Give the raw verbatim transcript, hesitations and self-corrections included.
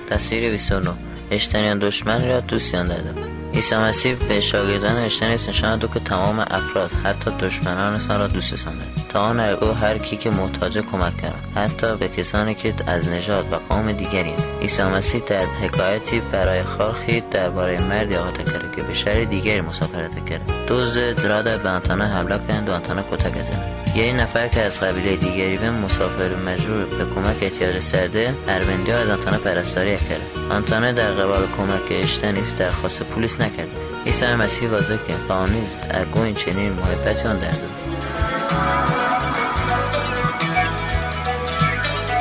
تصویر بیست و نه. اشتنیان دشمن را دوستیان داده. عیسی مسیح به شاگردان اشتنیس نشان داد که تمام افراد حتی دشمنانشان را دوستشان دارد. تا آن او هر کی که محتاج کمک کرد، حتی به کسانی که از نژاد و قوم دیگری. عیسی مسیح در حکایتی برای خارخی درباره مردی آغاز کرد که به شهر دیگری مسافرت کرد. دزد را به آنتانا حمله کردند و آنتانا کتک زدند. یه نفر که از قبیله دیگری به مسافر مجبور به کمک احتیاج سرده، اروندیا از آنتانا پرستاری کرد. آنتانا در قبال کمک اشتنیس درخواست پلیس نکرد. عیسی مسیح واضح کرد با آن نیز اگو این چنین محبتی آن درد.